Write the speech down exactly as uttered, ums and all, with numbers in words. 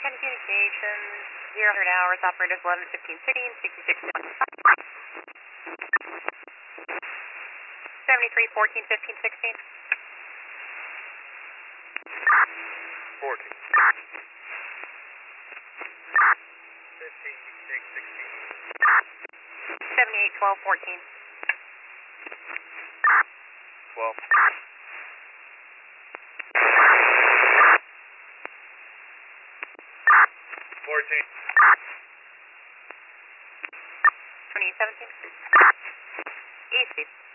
Communications, zero hundred hours, operators eleven fifteen sixteen, sixty-six seventy-three fourteen fifteen sixteen. fourteen. fifteen six sixteen. seventy-eight twelve fourteen. twelve. fourteen. twenty-eight seventeen. East.